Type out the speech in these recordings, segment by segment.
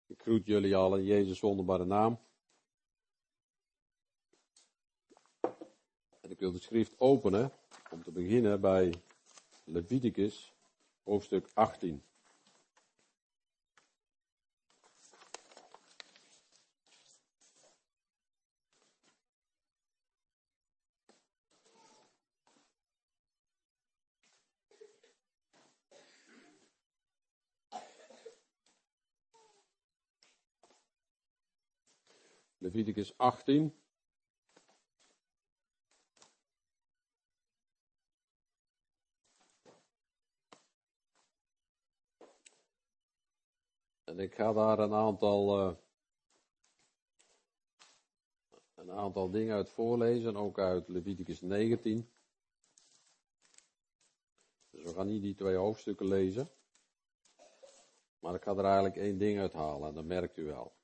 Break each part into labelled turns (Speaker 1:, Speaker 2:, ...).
Speaker 1: Ik groet jullie allen in Jezus' wonderbare naam. En ik wil de schrift openen om te beginnen bij Leviticus, hoofdstuk 18. Leviticus 18. En ik ga daar een aantal dingen uit voorlezen, ook uit Leviticus 19. Dus we gaan niet die 2 hoofdstukken lezen. Maar ik ga er eigenlijk 1 ding uithalen en dat merkt u wel.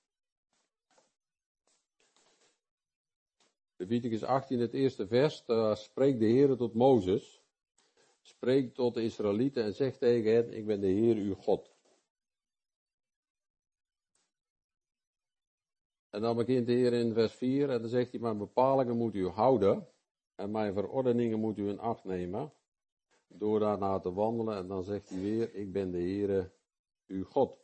Speaker 1: Leviticus 18, het eerste vers, daar spreekt de Heer tot Mozes. Spreekt tot de Israëlieten en zegt tegen hen, ik ben de Heer uw God. En dan begint de Heer in vers 4 en dan zegt hij, mijn bepalingen moet u houden en mijn verordeningen moet u in acht nemen, door daarna te wandelen. En dan zegt hij weer, ik ben de Heer uw God.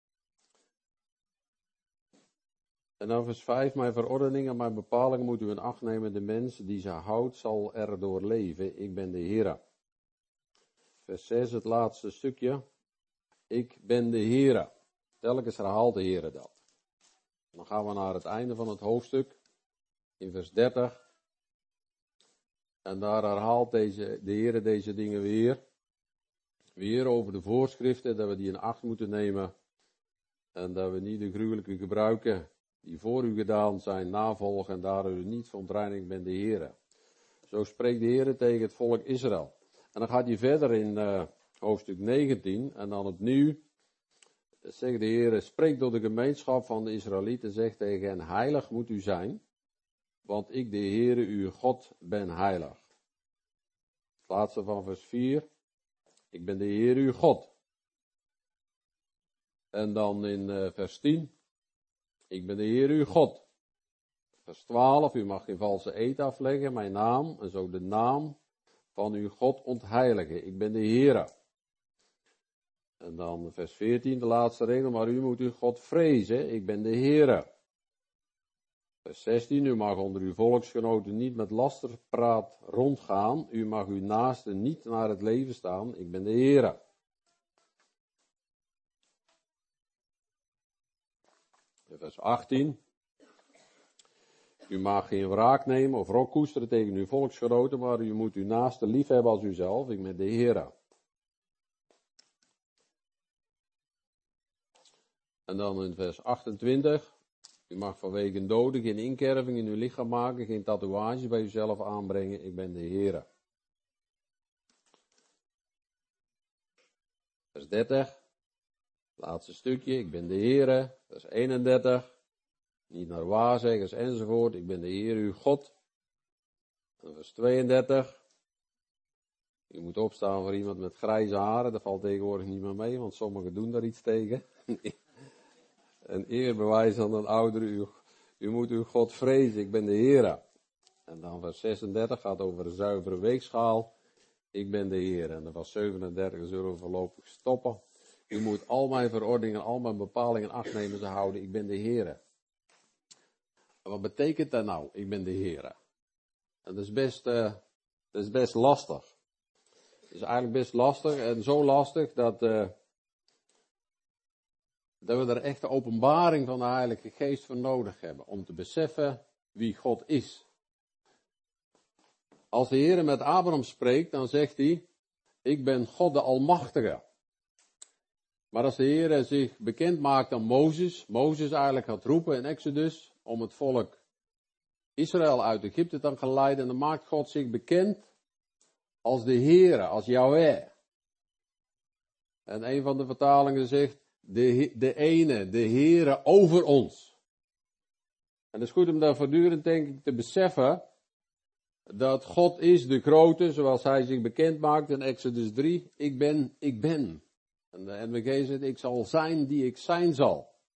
Speaker 1: En dan vers 5, mijn verordeningen, mijn bepalingen moet u in acht nemen, de mens die ze houdt zal erdoor leven, ik ben de Heer. Vers 6, het laatste stukje, ik ben de Heer. Telkens herhaalt de Heer dat. Dan gaan we naar het einde van het hoofdstuk, in vers 30. En daar herhaalt de Heer deze dingen weer. Weer over de voorschriften, dat we die in acht moeten nemen. En dat we niet de gruwelijke gebruiken die voor u gedaan zijn navolgen en daar u niet verontreinigd bent de Heer. Zo spreekt de Heer tegen het volk Israël. En dan gaat hij verder in hoofdstuk 19 en dan opnieuw. Zegt de Heer, spreek tot de gemeenschap van de Israëlieten, zegt tegen hen, heilig moet u zijn, want ik de Heere uw God ben heilig. Het laatste van vers 4, ik ben de Heere uw God. En dan in vers 10, ik ben de Heere uw God. Vers 12, u mag geen valse eed afleggen, mijn naam, en zo de naam van uw God ontheiligen. Ik ben de Heere. En dan vers 14, de laatste regel, maar u moet uw God vrezen, ik ben de Heere. Vers 16, u mag onder uw volksgenoten niet met lasterpraat rondgaan, u mag uw naaste niet naar het leven staan, ik ben de Heere. Vers 18, u mag geen wraak nemen of wrok koesteren tegen uw volksgenoten, maar u moet uw naaste lief hebben als uzelf, ik ben de Heere. En dan in vers 28, u mag vanwege doden geen inkerving in uw lichaam maken, geen tatoeages bij uzelf aanbrengen, ik ben de Heere. Vers 30, laatste stukje, ik ben de Heere. Vers 31, niet naar waarzeggers enzovoort, ik ben de Heer uw God. En vers 32, u moet opstaan voor iemand met grijze haren, dat valt tegenwoordig niet meer mee, want sommigen doen daar iets tegen. Een eerbewijs aan een oudere, u moet uw God vrezen, ik ben de Heere. En dan vers 36 gaat over een zuivere weegschaal, ik ben de Heere. En dan vers 37 zullen we voorlopig stoppen. U moet al mijn verordeningen, al mijn bepalingen acht nemen, ze houden, ik ben de Heere. En wat betekent dat nou, ik ben de Heere? En dat is best lastig. Het is eigenlijk best lastig en zo lastig dat we er echt de openbaring van de Heilige Geest voor nodig hebben, om te beseffen wie God is. Als de Heer met Abraham spreekt, dan zegt hij, ik ben God de Almachtige. Maar als de Heer zich bekend maakt aan Mozes eigenlijk gaat roepen in Exodus, om het volk Israël uit Egypte te gaan leiden, dan maakt God zich bekend als de Heer, als Yahweh. En een van de vertalingen zegt, de ene, de Heere over ons. En het is goed om daar voortdurend, denk ik, te beseffen dat God is de grote, zoals hij zich bekend maakt in Exodus 3. Ik ben. En de NWG zegt, ik zal zijn die ik zijn zal.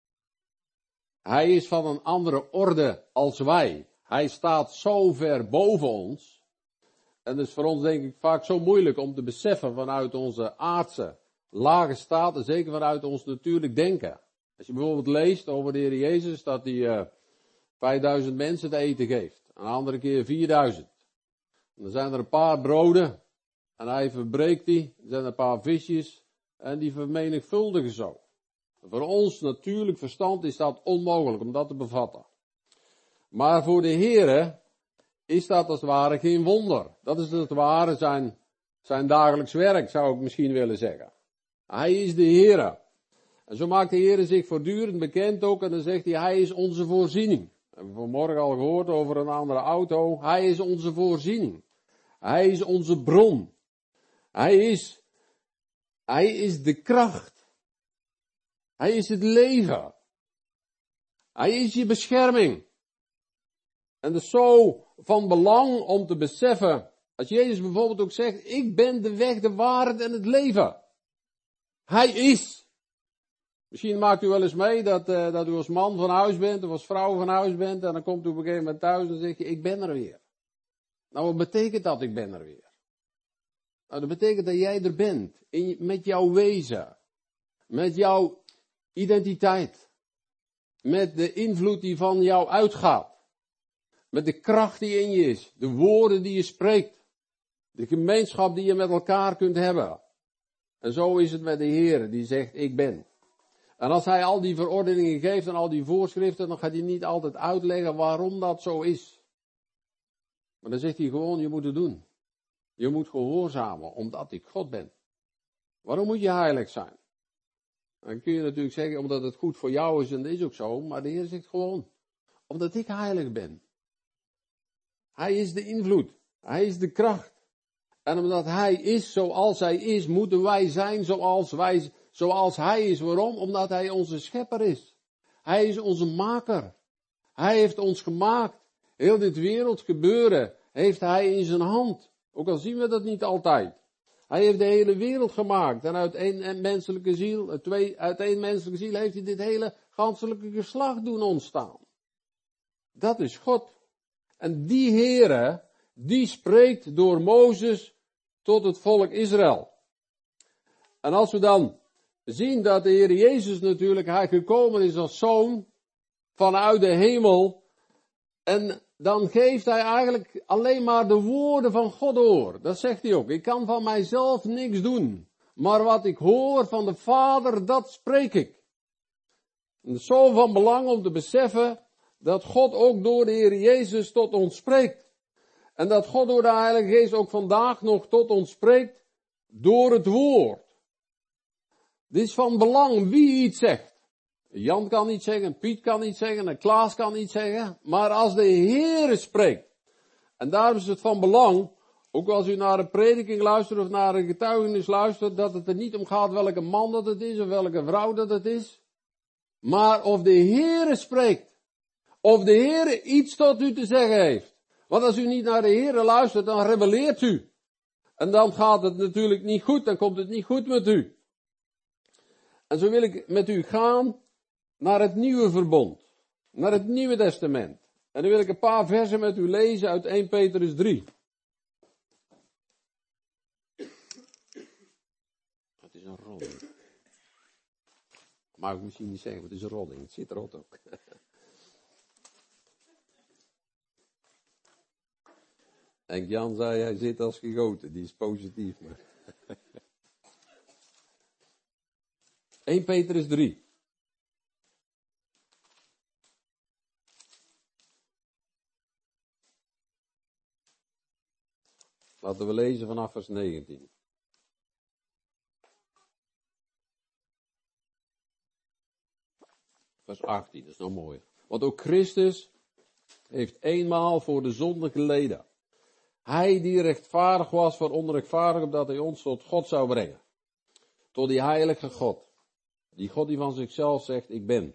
Speaker 1: Hij is van een andere orde als wij. Hij staat zo ver boven ons. En het is voor ons denk ik vaak zo moeilijk om te beseffen vanuit onze aardse lage staat en zeker vanuit ons natuurlijk denken. Als je bijvoorbeeld leest over de Heer Jezus dat hij 5000 mensen te eten geeft. Een andere keer 4000. En dan zijn er een paar broden en hij verbreekt die. Er zijn een paar visjes en die vermenigvuldigen zo. Voor ons natuurlijk verstand is dat onmogelijk om dat te bevatten. Maar voor de Heere is dat als het ware geen wonder. Dat is als het ware zijn dagelijks werk, zou ik misschien willen zeggen. Hij is de Heere. En zo maakt de Heere zich voortdurend bekend ook en dan zegt hij is onze voorziening. We hebben vanmorgen al gehoord over een andere auto. Hij is onze voorziening. Hij is onze bron. Hij is de kracht. Hij is het leven. Hij is je bescherming. En dat is zo van belang om te beseffen, als Jezus bijvoorbeeld ook zegt, ik ben de weg, de waarheid en het leven. Hij is. Misschien maakt u wel eens mee dat u als man van huis bent of als vrouw van huis bent en dan komt u op een gegeven moment thuis en zeg je, ik ben er weer. Nou, wat betekent dat, ik ben er weer? Nou, dat betekent dat jij er bent, met jouw wezen, met jouw identiteit, met de invloed die van jou uitgaat. Met de kracht die in je is, de woorden die je spreekt, de gemeenschap die je met elkaar kunt hebben. En zo is het met de Heer, die zegt, ik ben. En als hij al die verordeningen geeft en al die voorschriften, dan gaat hij niet altijd uitleggen waarom dat zo is. Maar dan zegt hij gewoon, je moet het doen. Je moet gehoorzamen, omdat ik God ben. Waarom moet je heilig zijn? Dan kun je natuurlijk zeggen, omdat het goed voor jou is, en dat is ook zo, maar de Heer zegt gewoon, omdat ik heilig ben. Hij is de invloed. Hij is de kracht. En omdat hij is zoals hij is, moeten wij zijn zoals hij is. Waarom? Omdat hij onze schepper is. Hij is onze maker. Hij heeft ons gemaakt. Heel dit wereldgebeuren heeft hij in zijn hand. Ook al zien we dat niet altijd. Hij heeft de hele wereld gemaakt. En uit één menselijke ziel heeft hij dit hele ganselijke geslacht doen ontstaan. Dat is God. En die Heere, die spreekt door Mozes tot het volk Israël. En als we dan zien dat de Heer Jezus natuurlijk, hij gekomen is als zoon vanuit de hemel. En dan geeft hij eigenlijk alleen maar de woorden van God door. Dat zegt hij ook. Ik kan van mijzelf niks doen. Maar wat ik hoor van de Vader, dat spreek ik. En het is zo van belang om te beseffen dat God ook door de Heer Jezus tot ons spreekt. En dat God door de Heilige Geest ook vandaag nog tot ons spreekt door het woord. Dit is van belang wie iets zegt. Jan kan niet zeggen, Piet kan niet zeggen, en Klaas kan niet zeggen. Maar als de Heer spreekt. En daarom is het van belang, ook als u naar een prediking luistert of naar een getuigenis luistert, dat het er niet om gaat welke man dat het is of welke vrouw dat het is. Maar of de Heer spreekt. Of de Heer iets tot u te zeggen heeft. Want als u niet naar de Heer luistert, dan rebelleert u. En dan gaat het natuurlijk niet goed, dan komt het niet goed met u. En zo wil ik met u gaan naar het nieuwe verbond. Naar het Nieuwe Testament. En dan wil ik een paar versen met u lezen uit 1 Petrus 3. Het is een rolling. Mag ik misschien niet zeggen, het is een rolling. Het zit rot ook. En Jan zei, hij zit als gegoten. Die is positief. Maar. 1 Petrus 3. Laten we lezen vanaf vers 19. Vers 18, dat is nou mooi. Want ook Christus heeft eenmaal voor de zonde geleden. Hij die rechtvaardig was voor onrechtvaardig, opdat hij ons tot God zou brengen. Tot die heilige God. Die God die van zichzelf zegt, ik ben.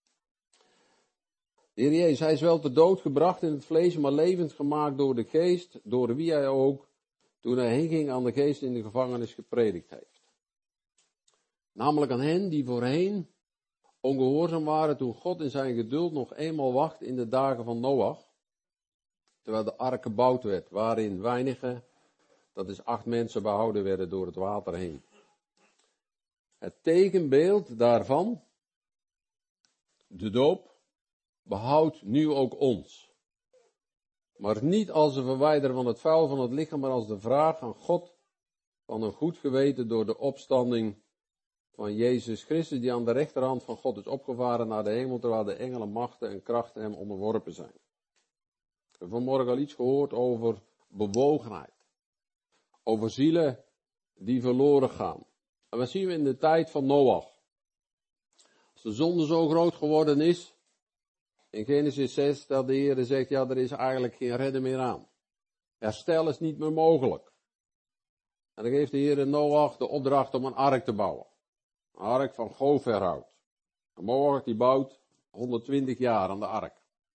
Speaker 1: De Heer Jezus, hij is wel ter dood gebracht in het vlees, maar levend gemaakt door de geest, door wie hij ook, toen hij heen ging aan de geest in de gevangenis gepredikt heeft. Namelijk aan hen die voorheen ongehoorzaam waren toen God in zijn geduld nog eenmaal wacht in de dagen van Noach. Terwijl de ark gebouwd werd, waarin weinige, dat is 8 mensen behouden werden door het water heen. Het tegenbeeld daarvan, de doop, behoudt nu ook ons. Maar niet als een verwijderen van het vuil van het lichaam, maar als de vraag aan God van een goed geweten door de opstanding van Jezus Christus, die aan de rechterhand van God is opgevaren naar de hemel, terwijl de engelen, machten en krachten hem onderworpen zijn. We hebben vanmorgen al iets gehoord over bewogenheid. Over zielen die verloren gaan. En wat zien we in de tijd van Noach? Als de zonde zo groot geworden is, in Genesis 6, dat de Heer zegt, ja, er is eigenlijk geen redden meer aan. Herstel is niet meer mogelijk. En dan geeft de Heer Noach de opdracht om een ark te bouwen. Een ark van goferhout. En Noach die bouwt 120 jaar aan de ark.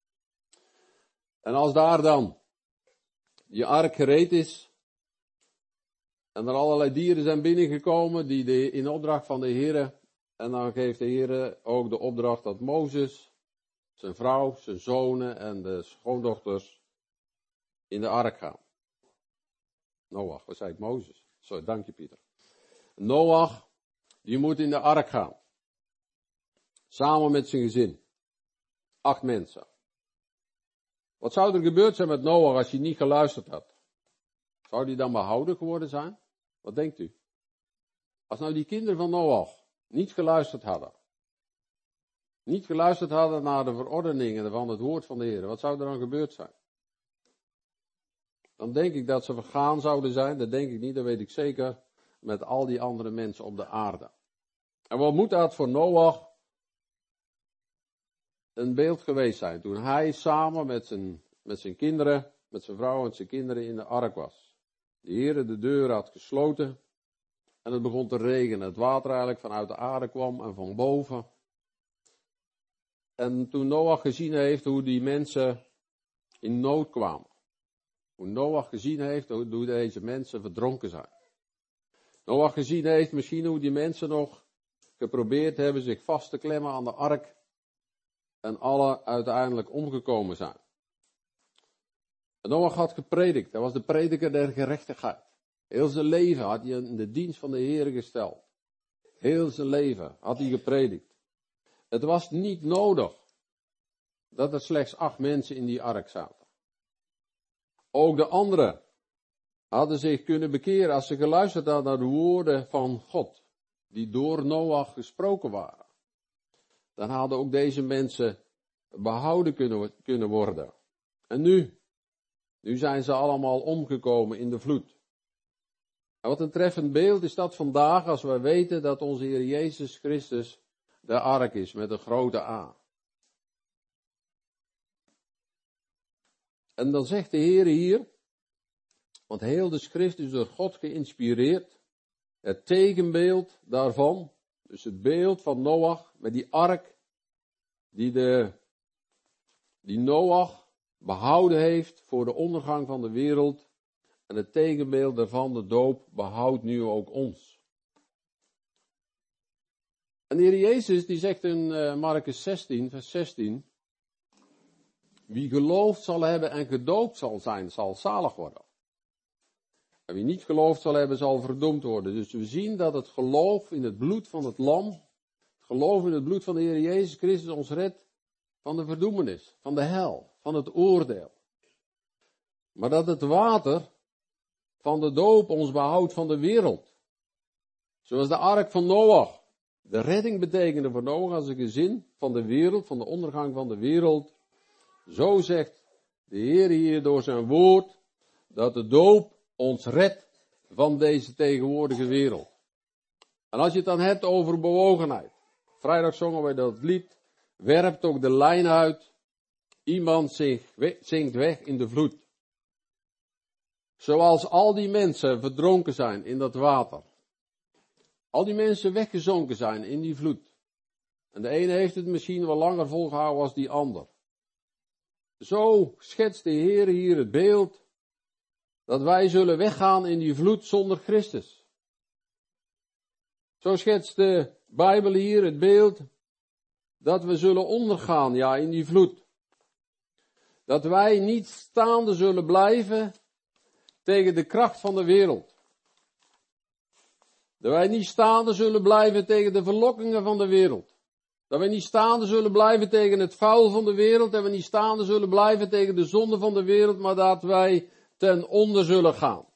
Speaker 1: En als daar dan die ark gereed is, en er allerlei dieren zijn binnengekomen die in opdracht van de Heer, en dan geeft de Heer ook de opdracht dat Mozes, zijn vrouw, zijn zonen en de schoondochters in de ark gaan. Noach, wat zei ik? Mozes. Sorry, dank je Pieter. Noach, die moet in de ark gaan. Samen met zijn gezin. 8 mensen. Wat zou er gebeurd zijn met Noach als hij niet geluisterd had? Zou hij dan behouden geworden zijn? Wat denkt u? Als nou die kinderen van Noach niet geluisterd hadden. Niet geluisterd hadden naar de verordeningen van het woord van de Heer. Wat zou er dan gebeurd zijn? Dan denk ik dat ze vergaan zouden zijn. Dat denk ik niet, dat weet ik zeker. Met al die andere mensen op de aarde. En wat moet dat voor Noach een beeld geweest zijn? Toen hij samen met zijn kinderen, met zijn vrouw en zijn kinderen in de ark was. De Heer de deur had gesloten. En het begon te regenen. Het water eigenlijk vanuit de aarde kwam en van boven. En toen Noach gezien heeft hoe die mensen in nood kwamen. Hoe Noach gezien heeft hoe deze mensen verdronken zijn. Noach gezien heeft misschien hoe die mensen nog geprobeerd hebben zich vast te klemmen aan de ark. En alle uiteindelijk omgekomen zijn. En Noach had gepredikt. Hij was de prediker der gerechtigheid. Heel zijn leven had hij in de dienst van de Heer gesteld. Heel zijn leven had hij gepredikt. Het was niet nodig dat er slechts 8 mensen in die ark zaten. Ook de anderen hadden zich kunnen bekeren als ze geluisterd hadden naar de woorden van God, die door Noach gesproken waren. Dan hadden ook deze mensen behouden kunnen worden. En nu zijn ze allemaal omgekomen in de vloed. En wat een treffend beeld is dat vandaag als wij weten dat onze Heer Jezus Christus de ark is met een grote A. En dan zegt de Heer hier, want heel de schrift is door God geïnspireerd, het tegenbeeld daarvan, dus het beeld van Noach met die ark, die Noach behouden heeft voor de ondergang van de wereld, en het tegenbeeld daarvan, de doop, behoudt nu ook ons. En de Heer Jezus die zegt in Markus 16, vers 16, wie geloofd zal hebben en gedoopt zal zijn, zal zalig worden. En wie niet geloofd zal hebben, zal verdoemd worden. Dus we zien dat het geloof in het bloed van het lam, het geloof in het bloed van de Heer Jezus Christus ons redt van de verdoemenis, van de hel, van het oordeel. Maar dat het water van de doop ons behoudt van de wereld. Zoals de ark van Noach. De redding betekende voor Noach als een gezin van de wereld, van de ondergang van de wereld. Zo zegt de Heer hier door zijn woord, dat de doop ons redt van deze tegenwoordige wereld. En als je het dan hebt over bewogenheid. Vrijdag zongen wij dat lied, werpt ook de lijn uit. Iemand zinkt weg in de vloed. Zoals al die mensen verdronken zijn in dat water. Al die mensen weggezonken zijn in die vloed. En de ene heeft het misschien wel langer volgehouden als die ander. Zo schetst de Heer hier het beeld dat wij zullen weggaan in die vloed zonder Christus. Zo schetst de Bijbel hier het beeld dat we zullen ondergaan, ja, in die vloed. Dat wij niet staande zullen blijven tegen de kracht van de wereld. Dat wij niet staande zullen blijven tegen de verlokkingen van de wereld. Dat wij niet staande zullen blijven tegen het vuil van de wereld. Dat we niet staande zullen blijven tegen de zonde van de wereld, maar dat wij ten onder zullen gaan.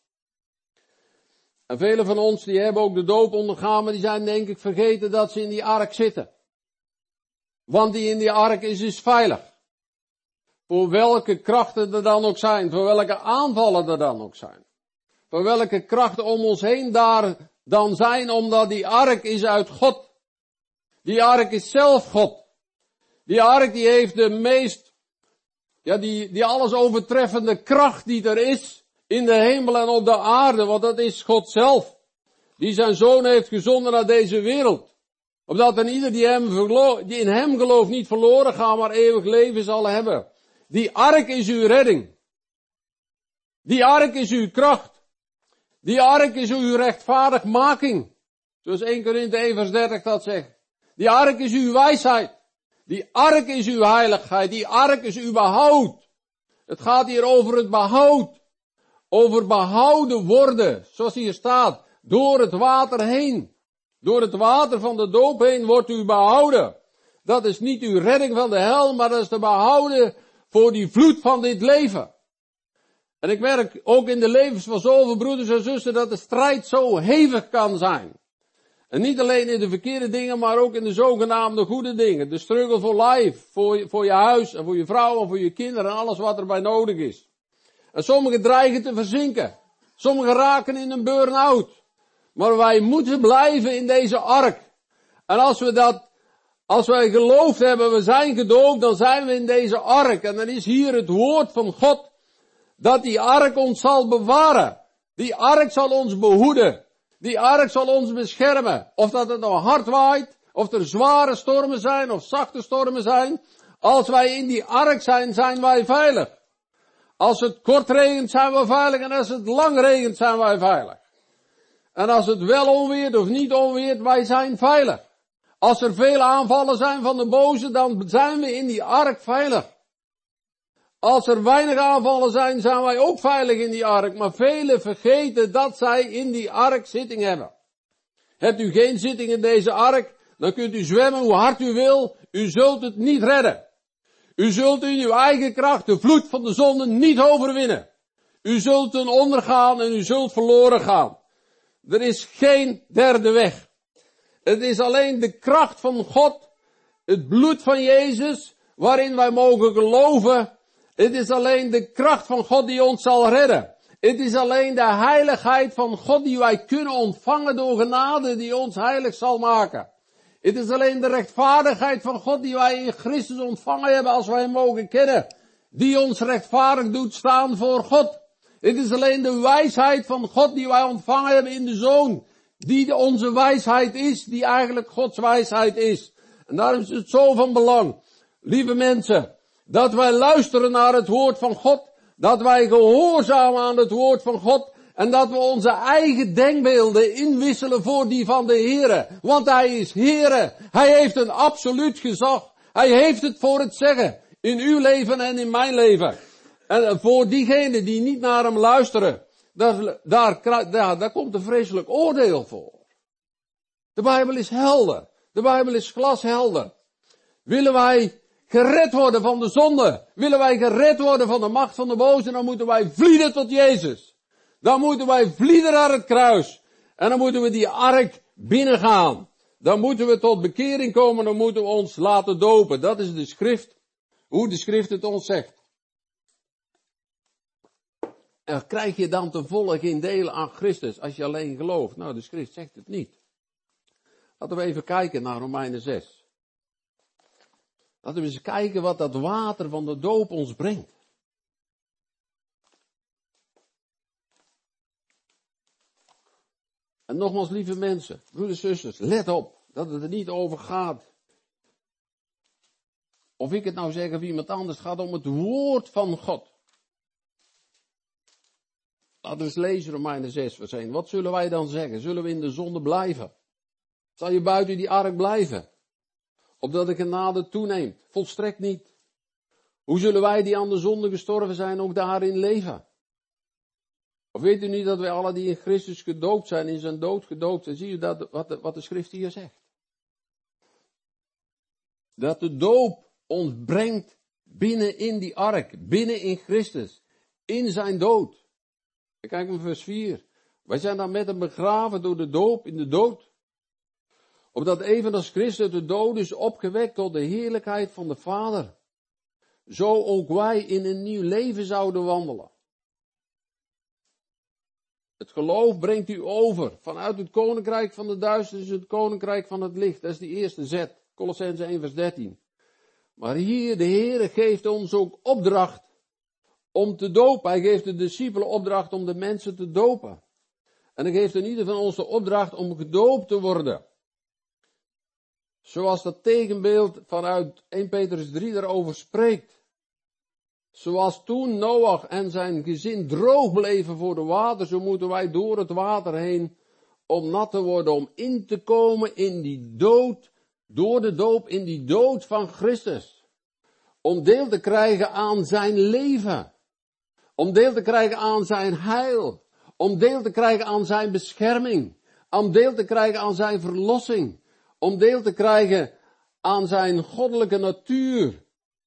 Speaker 1: En velen van ons die hebben ook de doop ondergaan, maar die zijn denk ik vergeten dat ze in die ark zitten. Want die in die ark is veilig. Voor welke krachten er dan ook zijn, voor welke aanvallen er dan ook zijn. Voor welke krachten om ons heen daar dan zijn, omdat die ark is uit God. Die ark is zelf God. Die ark die heeft de meest, die alles overtreffende kracht die er is in de hemel en op de aarde, want dat is God zelf. Die zijn zoon heeft gezonden naar deze wereld. Opdat een ieder die in hem gelooft niet verloren gaat, maar eeuwig leven zal hebben. Die ark is uw redding. Die ark is uw kracht. Die ark is uw rechtvaardigmaking. Zoals 1 Korinthe 1 vers 30 dat zegt. Die ark is uw wijsheid. Die ark is uw heiligheid. Die ark is uw behoud. Het gaat hier over het behoud. Over behouden worden. Zoals hier staat. Door het water heen. Door het water van de doop heen wordt u behouden. Dat is niet uw redding van de hel, maar dat is de behouden voor die vloed van dit leven. En ik merk ook in de levens van zoveel broeders en zussen dat de strijd zo hevig kan zijn. En niet alleen in de verkeerde dingen, maar ook in de zogenaamde goede dingen. De struggle for life, voor je huis en voor je vrouw en voor je kinderen en alles wat erbij nodig is. En sommigen dreigen te verzinken. Sommigen raken in een burn-out. Maar wij moeten blijven in deze ark. En als wij geloofd hebben, we zijn gedoopt, dan zijn we in deze ark. En dan is hier het woord van God, dat die ark ons zal bewaren. Die ark zal ons behoeden. Die ark zal ons beschermen. Of dat het nou hard waait, of er zware stormen zijn, of zachte stormen zijn. Als wij in die ark zijn, zijn wij veilig. Als het kort regent, zijn we veilig. En als het lang regent, zijn wij veilig. En als het wel onweert of niet onweert, wij zijn veilig. Als er veel aanvallen zijn van de boze, dan zijn we in die ark veilig. Als er weinig aanvallen zijn, zijn wij ook veilig in die ark. Maar velen vergeten dat zij in die ark zitting hebben. Hebt u geen zitting in deze ark, dan kunt u zwemmen hoe hard u wil. U zult het niet redden. U zult in uw eigen kracht de vloed van de zonde niet overwinnen. U zult ten onder gaan en u zult verloren gaan. Er is geen derde weg. Het is alleen de kracht van God, het bloed van Jezus, waarin wij mogen geloven. Het is alleen de kracht van God die ons zal redden. Het is alleen de heiligheid van God die wij kunnen ontvangen door genade die ons heilig zal maken. Het is alleen de rechtvaardigheid van God die wij in Christus ontvangen hebben als wij hem mogen kennen. Die ons rechtvaardig doet staan voor God. Het is alleen de wijsheid van God die wij ontvangen hebben in de Zoon. Die onze wijsheid is, die eigenlijk Gods wijsheid is. En daarom is het zo van belang, lieve mensen, dat wij luisteren naar het woord van God, dat wij gehoorzamen aan het woord van God, en dat we onze eigen denkbeelden inwisselen voor die van de Heere. Want Hij is Heere. Hij heeft een absoluut gezag. Hij heeft het voor het zeggen. In uw leven en in mijn leven. En voor diegenen die niet naar hem luisteren, daar komt een vreselijk oordeel voor. De Bijbel is helder. De Bijbel is glashelder. Willen wij gered worden van de zonde, willen wij gered worden van de macht van de boze, dan moeten wij vlieden tot Jezus. Dan moeten wij vlieden naar het kruis. En dan moeten we die ark binnengaan. Dan moeten we tot bekering komen, dan moeten we ons laten dopen. Dat is de schrift, hoe de schrift het ons zegt. En krijg je dan ten volle geen deel aan Christus als je alleen gelooft? Nou, de schrift zegt het niet. Laten we even kijken naar Romeinen 6. Laten we eens kijken wat dat water van de doop ons brengt. En nogmaals, lieve mensen, broeders en zusters, let op dat het er niet over gaat. Of ik het nou zeg of iemand anders, het gaat om het woord van God. Laten we eens lezen Romeinen 6 vers 1. Wat zullen wij dan zeggen? Zullen we in de zonde blijven? Zal je buiten die ark blijven? opdat de genade toeneemt. Volstrekt niet. Hoe zullen wij die aan de zonde gestorven zijn ook daarin leven? Of weet u niet dat wij alle die in Christus gedoopt zijn, in zijn dood gedoopt zijn? Zie je dat, wat de schrift hier zegt? Dat de doop ons brengt binnen in die ark, binnen in Christus, in zijn dood. Kijk naar vers 4. Wij zijn dan met hem begraven door de doop in de dood. Opdat evenals Christus de dood is opgewekt tot de heerlijkheid van de Vader. Zo ook wij in een nieuw leven zouden wandelen. Het geloof brengt u over vanuit het koninkrijk van de duisternis, het koninkrijk van het licht. Dat is die eerste zet. Kolossenzen 1 vers 13. Maar hier, de Heere geeft ons ook opdracht om te dopen. Hij geeft de discipelen opdracht om de mensen te dopen. En hij geeft in ieder van ons de opdracht om gedoopt te worden. Zoals dat tegenbeeld vanuit 1 Petrus 3 daarover spreekt. Zoals toen Noach en zijn gezin droog bleven voor de water, zo moeten wij door het water heen om nat te worden, om in te komen in die dood, door de doop in die dood van Christus. Om deel te krijgen aan zijn leven. Om deel te krijgen aan zijn heil. Om deel te krijgen aan zijn bescherming. Om deel te krijgen aan zijn verlossing. Om deel te krijgen aan zijn goddelijke natuur.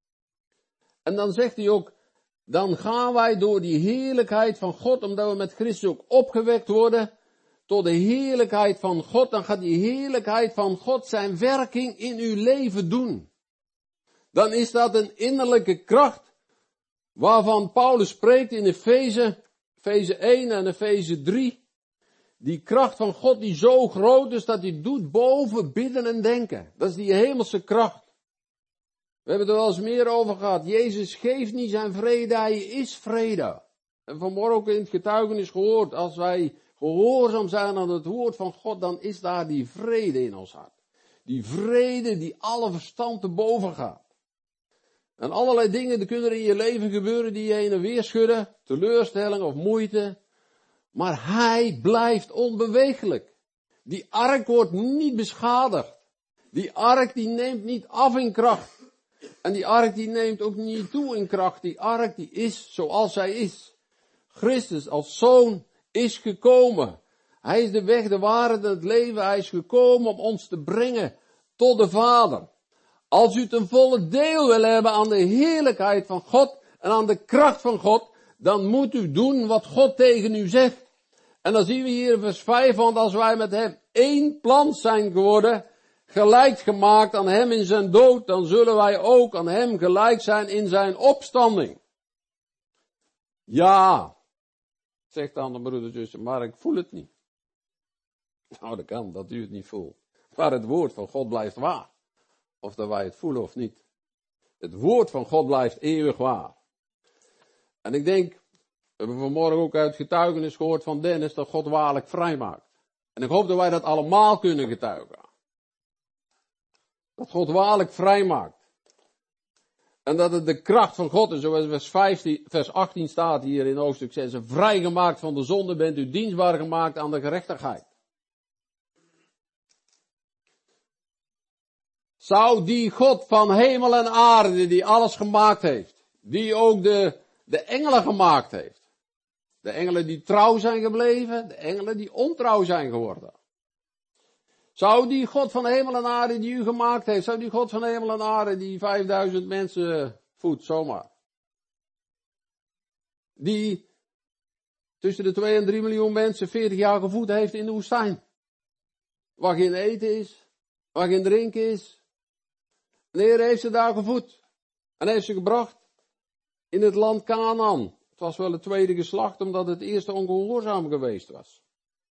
Speaker 1: En dan zegt hij ook, dan gaan wij door die heerlijkheid van God, omdat we met Christus ook opgewekt worden, tot de heerlijkheid van God. Dan gaat die heerlijkheid van God zijn werking in uw leven doen. Dan is dat een innerlijke kracht, waarvan Paulus spreekt in Efeze 1 en Efeze 3. Die kracht van God die zo groot is dat hij doet boven bidden en denken. Dat is die hemelse kracht. We hebben het er wel eens meer over gehad. Jezus geeft niet zijn vrede, hij is vrede. En vanmorgen ook in het getuigenis gehoord, als wij gehoorzaam zijn aan het woord van God, dan is daar die vrede in ons hart. Die vrede die alle verstand te boven gaat. En allerlei dingen die kunnen er in je leven gebeuren die je heen en weer schudden, teleurstelling of moeite. Maar hij blijft onbeweeglijk. Die ark wordt niet beschadigd. Die ark die neemt niet af in kracht. En die ark die neemt ook niet toe in kracht. Die ark die is zoals hij is. Christus als zoon is gekomen. Hij is de weg, de waarheid en het leven. Hij is gekomen om ons te brengen tot de Vader. Als u ten volle deel wil hebben aan de heerlijkheid van God en aan de kracht van God, dan moet u doen wat God tegen u zegt. En dan zien we hier in vers 5, want als wij met hem één plant zijn geworden, gelijk gemaakt aan hem in zijn dood, dan zullen wij ook aan hem gelijk zijn in zijn opstanding. Ja, zegt dan de broeder en zuster, maar ik voel het niet. Nou, dat kan, dat u het niet voelt. Maar het woord van God blijft waar. Of dat wij het voelen of niet. Het woord van God blijft eeuwig waar. En ik denk, we hebben vanmorgen ook uit getuigenis gehoord van Dennis, dat God waarlijk vrij maakt. En ik hoop dat wij dat allemaal kunnen getuigen. Dat God waarlijk vrij maakt. En dat het de kracht van God is, zoals vers 18 staat hier in hoofdstuk 6. Vrijgemaakt van de zonde bent u dienstbaar gemaakt aan de gerechtigheid. Zou die God van hemel en aarde, die alles gemaakt heeft, die ook de engelen gemaakt heeft. De engelen die trouw zijn gebleven, de engelen die ontrouw zijn geworden. Zou die God van hemel en aarde die u gemaakt heeft, zou die God van hemel en aarde die 5000 mensen voedt, zomaar. Die tussen de 2 en 3 miljoen mensen 40 jaar gevoed heeft in de woestijn. Waar geen eten is, waar geen drinken is. De Heer heeft ze daar gevoed. En heeft ze gebracht in het land Kanaan. Het was wel het tweede geslacht, omdat het eerste ongehoorzaam geweest was.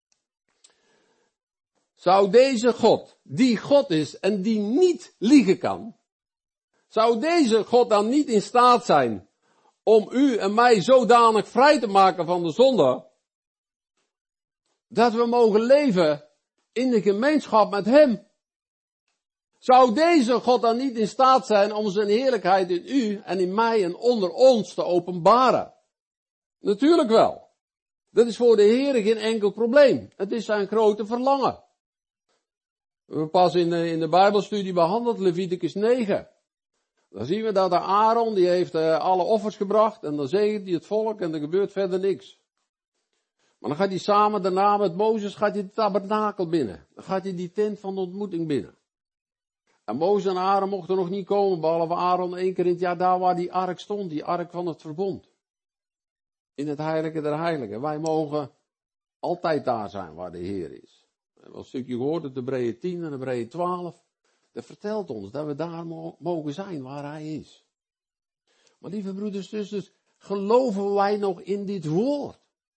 Speaker 1: Zou deze God, die God is en die niet liegen kan, zou deze God dan niet in staat zijn om u en mij zodanig vrij te maken van de zonde, dat we mogen leven in de gemeenschap met hem? Zou deze God dan niet in staat zijn om zijn heerlijkheid in u en in mij en onder ons te openbaren? Natuurlijk wel. Dat is voor de Heer geen enkel probleem. Het is zijn grote verlangen. We hebben pas in de Bijbelstudie behandeld, Leviticus 9. Dan zien we dat de Aaron, die heeft alle offers gebracht en dan zegent hij het volk en er gebeurt verder niks. Maar dan gaat hij samen daarna met Mozes, gaat hij de tabernakel binnen. Dan gaat hij die tent van de ontmoeting binnen. En Mozes en Aaron mochten nog niet komen, behalve Aaron 1 keer in het jaar daar waar die ark stond, die ark van het verbond. In het heilige der heiligen. Wij mogen altijd daar zijn waar de Heer is. We hebben een stukje gehoord uit Hebreeën 10 en Hebreeën 12. Dat vertelt ons dat we daar mogen zijn waar Hij is. Maar lieve broeders en zusters, geloven wij nog in dit woord?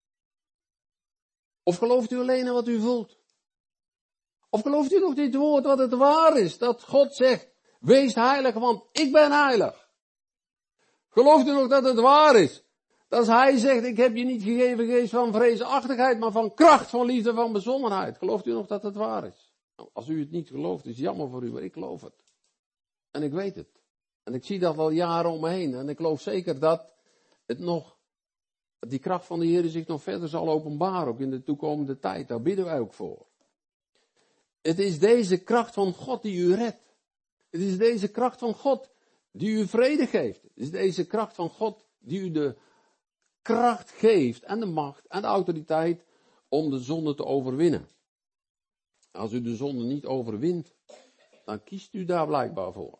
Speaker 1: Of gelooft u alleen in wat u voelt? Of gelooft u nog dit woord wat het waar is? Dat God zegt, wees heilig, want ik ben heilig. Gelooft u nog dat het waar is? Dat Hij zegt, ik heb je niet gegeven geest van vreesachtigheid, maar van kracht, van liefde, van bezonnenheid. Gelooft u nog dat het waar is? Nou, als u het niet gelooft, is het jammer voor u, maar ik geloof het. En ik weet het. En ik zie dat al jaren om me heen. En ik geloof zeker dat die kracht van de Heer zich nog verder zal openbaren, ook in de toekomende tijd. Daar bidden wij ook voor. Het is deze kracht van God die u redt. Het is deze kracht van God die u vrede geeft. Het is deze kracht van God die u de kracht geeft en de macht en de autoriteit om de zonde te overwinnen. Als u de zonde niet overwint, dan kiest u daar blijkbaar voor.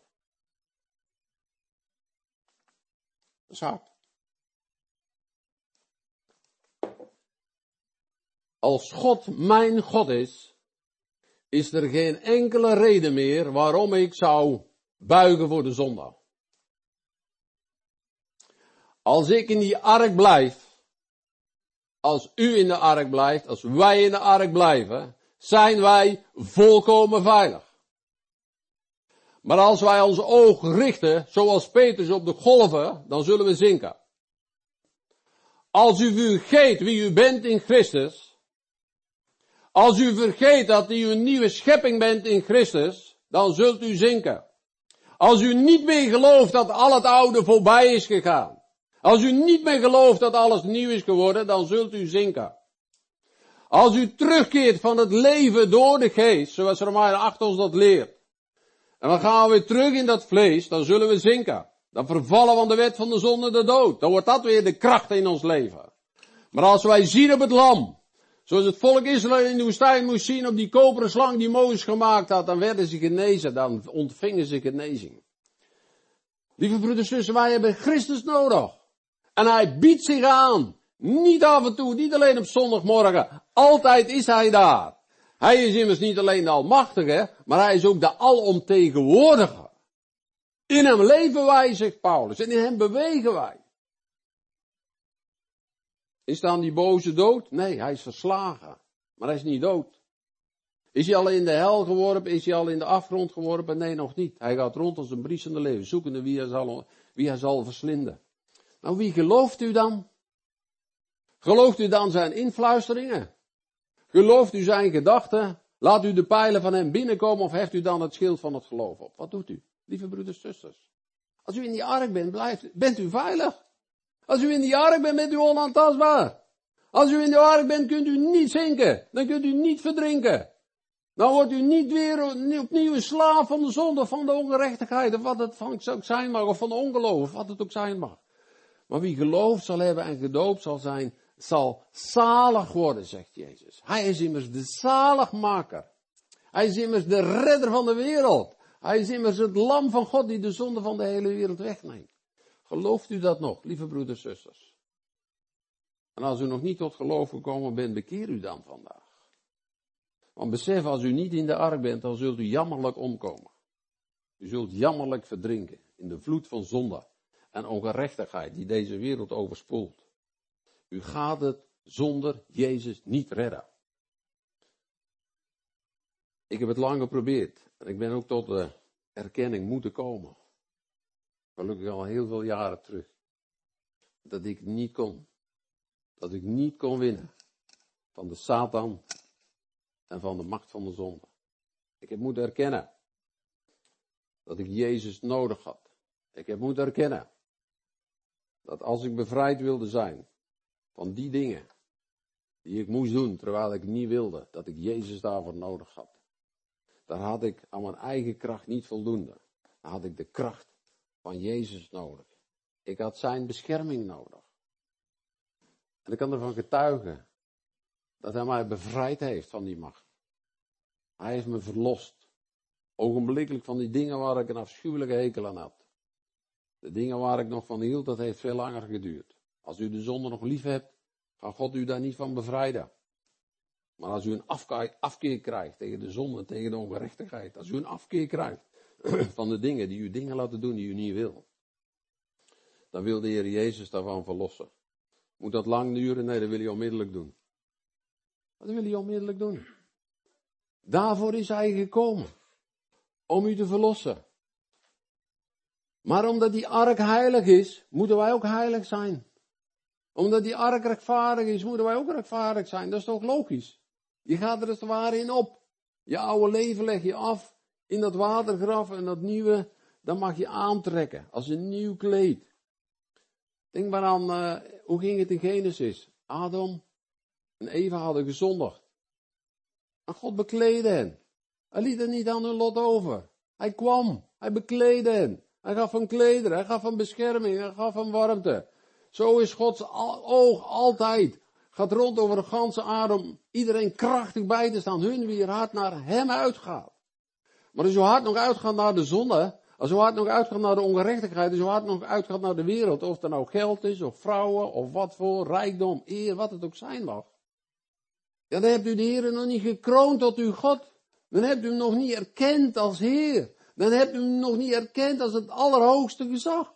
Speaker 1: Dat is hard. Als God mijn God is er geen enkele reden meer waarom ik zou buigen voor de zondaar. Als ik in die ark blijf, als u in de ark blijft, als wij in de ark blijven, zijn wij volkomen veilig. Maar als wij ons oog richten, zoals Petrus op de golven, dan zullen we zinken. Als u vergeet wie u bent in Christus, als u vergeet dat u een nieuwe schepping bent in Christus, dan zult u zinken. Als u niet meer gelooft dat al het oude voorbij is gegaan, als u niet meer gelooft dat alles nieuw is geworden, dan zult u zinken. Als u terugkeert van het leven door de geest, zoals Romeinen 8 ons dat leert, en dan gaan we weer terug in dat vlees, dan zullen we zinken. Dan vervallen we aan de wet van de zonde en de dood. Dan wordt dat weer de kracht in ons leven. Maar als wij zien op het lam, zoals het volk Israël in de woestijn moest zien op die koperen slang die Mozes gemaakt had, dan werden ze genezen, dan ontvingen ze genezing. Lieve broeders en zussen, wij hebben Christus nodig. En Hij biedt zich aan. Niet af en toe, niet alleen op zondagmorgen. Altijd is Hij daar. Hij is immers niet alleen de Almachtige, maar Hij is ook de Alomtegenwoordige. In Hem leven wij, zegt Paulus, en in Hem bewegen wij. Is dan die boze dood? Nee, hij is verslagen. Maar hij is niet dood. Is hij al in de hel geworpen? Is hij al in de afgrond geworpen? Nee, nog niet. Hij gaat rond als een briesende leeuw, zoekende wie hij zal verslinden. Nou, wie gelooft u dan? Gelooft u dan zijn influisteringen? Gelooft u zijn gedachten? Laat u de pijlen van hem binnenkomen of heft u dan het schild van het geloof op? Wat doet u, lieve broeders en zusters? Als u in die ark bent, bent u veilig. Als u in die ark bent, bent u onaantastbaar. Als u in de ark bent, kunt u niet zinken. Dan kunt u niet verdrinken. Dan wordt u niet weer opnieuw een slaaf van de zonde, van de ongerechtigheid, of wat het ook zijn mag, of van de ongeloof, of wat het ook zijn mag. Maar wie geloof zal hebben en gedoopt zal zijn, zal zalig worden, zegt Jezus. Hij is immers de zaligmaker. Hij is immers de redder van de wereld. Hij is immers het lam van God die de zonde van de hele wereld wegneemt. Gelooft u dat nog, lieve broeders en zusters? En als u nog niet tot geloof gekomen bent, bekeer u dan vandaag. Want besef, als u niet in de ark bent, dan zult u jammerlijk omkomen. U zult jammerlijk verdrinken in de vloed van zonde en ongerechtigheid die deze wereld overspoelt. U gaat het zonder Jezus niet redden. Ik heb het lang geprobeerd en ik ben ook tot de erkenning moeten komen. Gelukkig al heel veel jaren terug. Dat ik niet kon. Dat ik niet kon winnen. Van de Satan en van de macht van de zonde. Ik heb moeten erkennen. Dat ik Jezus nodig had. Ik heb moeten erkennen. Dat als ik bevrijd wilde zijn. Van die dingen. Die ik moest doen terwijl ik niet wilde. Dat ik Jezus daarvoor nodig had. daar had ik aan mijn eigen kracht niet voldoende. Dan had ik de kracht van Jezus nodig. Ik had zijn bescherming nodig. En ik kan ervan getuigen dat hij mij bevrijd heeft van die macht. Hij heeft me verlost. Ogenblikkelijk van die dingen waar ik een afschuwelijke hekel aan had. De dingen waar ik nog van hield, dat heeft veel langer geduurd. Als u de zonde nog lief hebt, gaat God u daar niet van bevrijden. Maar als u een afkeer krijgt tegen de zonde, tegen de ongerechtigheid. Als u een afkeer krijgt van de dingen die u dingen laten doen die u niet wil. Dan wil de Heer Jezus daarvan verlossen. Moet dat lang duren? Nee, dat wil hij onmiddellijk doen. Dat wil hij onmiddellijk doen. Daarvoor is hij gekomen. Om u te verlossen. Maar omdat die ark heilig is, moeten wij ook heilig zijn. Omdat die ark rechtvaardig is, moeten wij ook rechtvaardig zijn. Dat is toch logisch? Je gaat er als het ware in op. Je oude leven leg je af in dat watergraf en dat nieuwe, dan mag je aantrekken als een nieuw kleed. Denk maar aan, hoe ging het in Genesis? Adam en Eva hadden gezondigd. En God bekleedde hen. Hij liet hen niet aan hun lot over. Hij kwam, hij bekleedde hen. Hij gaf hem klederen, hij gaf hem bescherming, hij gaf hem warmte. Zo is Gods oog altijd. Gaat rond over de ganse aarde om iedereen krachtig bij te staan. Hun wie er hard naar hem uitgaat. Maar als je hart nog uitgaat naar de zonde, als je hart nog uitgaat naar de ongerechtigheid, als je hart nog uitgaat naar de wereld, of er nou geld is, of vrouwen, of wat voor rijkdom, eer, wat het ook zijn mag. Ja, dan hebt u de Heer nog niet gekroond tot uw God. Dan hebt u hem nog niet erkend als Heer. Dan hebt u hem nog niet erkend als het allerhoogste gezag.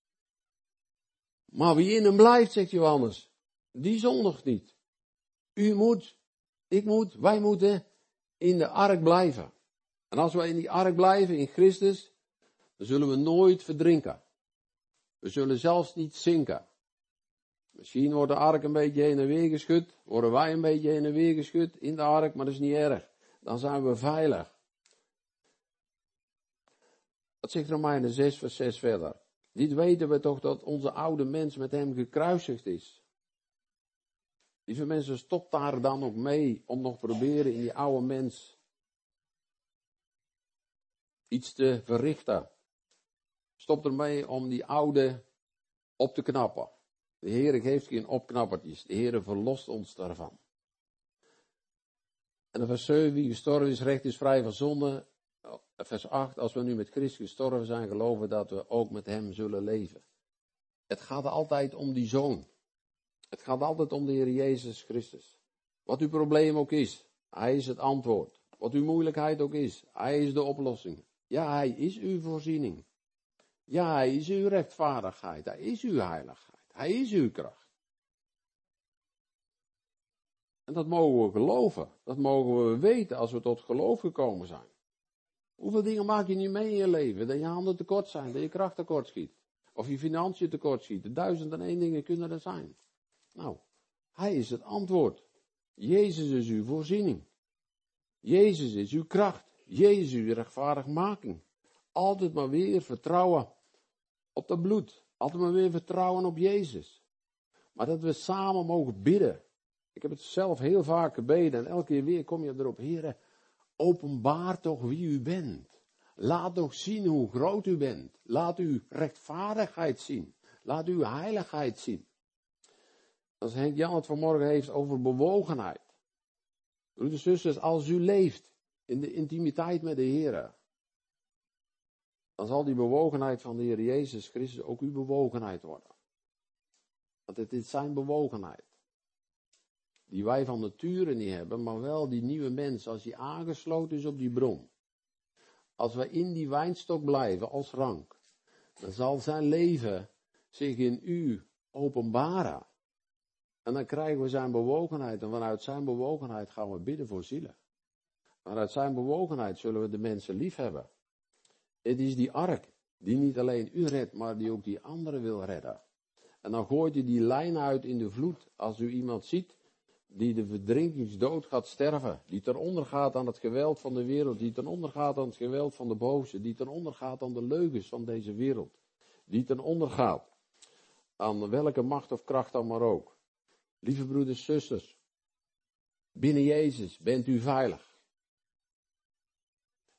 Speaker 1: Maar wie in hem blijft, zegt Johannes, die zondigt niet. U moet, ik moet, wij moeten in de ark blijven. En als wij in die ark blijven, in Christus, dan zullen we nooit verdrinken. We zullen zelfs niet zinken. Misschien wordt de ark een beetje heen en weer geschud, worden wij een beetje heen en weer geschud in de ark, maar dat is niet erg. Dan zijn we veilig. Dat zegt Romeinen 6 vers 6 verder. Dit weten we toch dat onze oude mens met hem gekruisigd is. Lieve mensen, stop daar dan ook mee om nog proberen in die oude mens iets te verrichten. Stop ermee om die oude op te knappen. De Heer geeft geen opknappertjes. De Heer verlost ons daarvan. En in vers 7, wie gestorven is, recht is vrij van zonde. Vers 8, als we nu met Christus gestorven zijn, geloven dat we ook met hem zullen leven. Het gaat altijd om die Zoon. Het gaat altijd om de Heer Jezus Christus. Wat uw probleem ook is, hij is het antwoord. Wat uw moeilijkheid ook is, hij is de oplossing. Ja, hij is uw voorziening. Ja, hij is uw rechtvaardigheid. Hij is uw heiligheid. Hij is uw kracht. En dat mogen we geloven. Dat mogen we weten als we tot geloof gekomen zijn. Hoeveel dingen maak je niet mee in je leven? Dat je handen tekort zijn, dat je kracht tekort schiet. Of je financiën tekort schiet. 1001 dingen kunnen er zijn. Nou, hij is het antwoord. Jezus is uw voorziening. Jezus is uw kracht. Jezus is uw rechtvaardigmaking. Altijd maar weer vertrouwen op dat bloed. Altijd maar weer vertrouwen op Jezus. Maar dat we samen mogen bidden. Ik heb het zelf heel vaak gebeden en elke keer weer kom je erop. Heere, openbaar toch wie u bent. Laat toch zien hoe groot u bent. Laat uw rechtvaardigheid zien. Laat uw heiligheid zien. Als Henk Jan het vanmorgen heeft over bewogenheid. Broeders en zusters, als u leeft in de intimiteit met de Heer, dan zal die bewogenheid van de Heer Jezus Christus ook uw bewogenheid worden. Want het is zijn bewogenheid. Die wij van nature niet hebben, maar wel die nieuwe mens, als hij aangesloten is op die bron. Als wij in die wijnstok blijven als rank, dan zal zijn leven zich in u openbaren. En dan krijgen we zijn bewogenheid. En vanuit zijn bewogenheid gaan we bidden voor zielen. Vanuit zijn bewogenheid zullen we de mensen lief hebben. Het is die ark die niet alleen u redt, maar die ook die anderen wil redden. En dan gooit u die lijn uit in de vloed. Als u iemand ziet die de verdrinkingsdood gaat sterven. Die ten onder gaat aan het geweld van de wereld. Die ten onder gaat aan het geweld van de boze. Die ten onder gaat aan de leugens van deze wereld. Die ten onder gaat aan welke macht of kracht dan maar ook. Lieve broeders, zusters, binnen Jezus bent u veilig.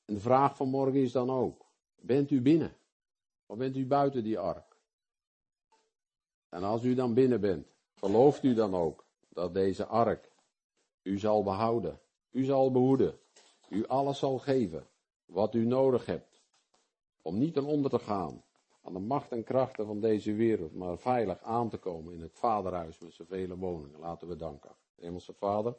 Speaker 1: En de vraag van morgen is dan ook, bent u binnen? Of bent u buiten die ark? En als u dan binnen bent, gelooft u dan ook dat deze ark u zal behouden, u zal behoeden, u alles zal geven wat u nodig hebt om niet ten onder te gaan aan de macht en krachten van deze wereld, maar veilig aan te komen in het Vaderhuis met zijn vele woningen. Laten we danken. Hemelse Vader,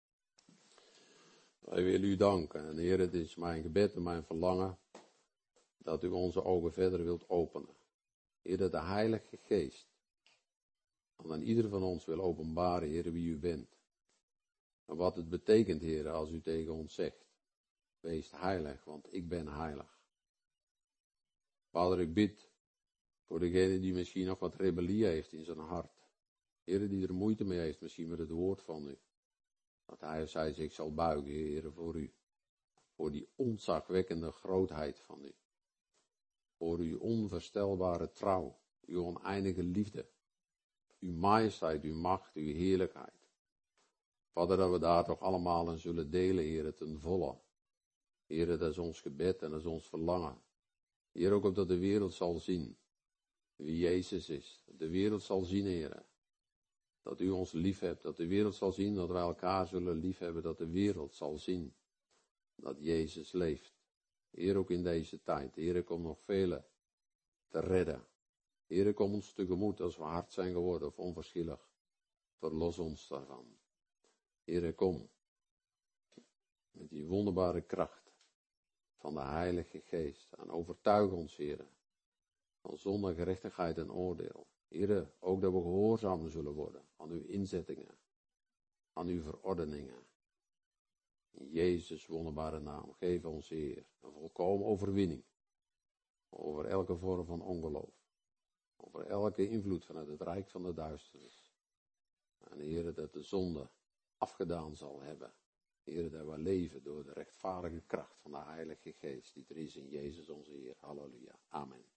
Speaker 1: wij willen u danken. En Heer, het is mijn gebed en mijn verlangen dat u onze ogen verder wilt openen. Heer, dat de Heilige Geest aan ieder van ons wil openbaren, Heer, wie u bent. En wat het betekent, Heer, als u tegen ons zegt, wees heilig, want ik ben heilig. Vader, ik bid voor degene die misschien nog wat rebellie heeft in zijn hart. Heer, die er moeite mee heeft misschien met het woord van u. Dat hij of zij zich zal buigen, Heer, voor u. Voor die ontzagwekkende grootheid van u. Voor uw onvoorstelbare trouw, uw oneindige liefde. Uw majesteit, uw macht, uw heerlijkheid. Vader, dat we daar toch allemaal in zullen delen, Heer, ten volle. Heer, dat is ons gebed en dat is ons verlangen. Heer, ook opdat de wereld zal zien wie Jezus is. Dat de wereld zal zien, Heer, dat u ons lief hebt. Dat de wereld zal zien dat wij elkaar zullen lief hebben. Dat de wereld zal zien dat Jezus leeft. Heer, ook in deze tijd. Heer, kom nog velen te redden. Heer, kom ons tegemoet als we hard zijn geworden of onverschillig. Verlos ons daarvan. Heer, kom met die wonderbare kracht van de Heilige Geest. En overtuig ons, Heer, van zonde, gerechtigheid en oordeel. Heer, ook dat we gehoorzaam zullen worden aan uw inzettingen, aan uw verordeningen. In Jezus' wonderbare naam, geef ons, Heer, een volkomen overwinning over elke vorm van ongeloof. Over elke invloed vanuit het rijk van de duisternis. En Heer, dat de zonde afgedaan zal hebben. Heer, dat we leven door de rechtvaardige kracht van de Heilige Geest die er is in Jezus onze Heer. Halleluja. Amen.